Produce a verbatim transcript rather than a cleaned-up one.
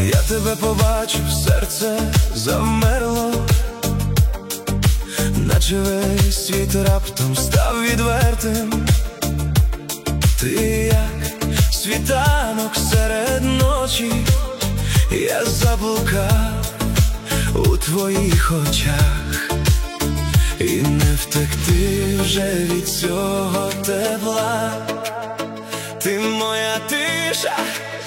Я тебе побачив, серце завмерло, наче весь світ раптом став відвертим. Ти як світанок серед ночі, я заблукав у твоїх очах, і не втекти вже від цього тепла. Ти моя тиша,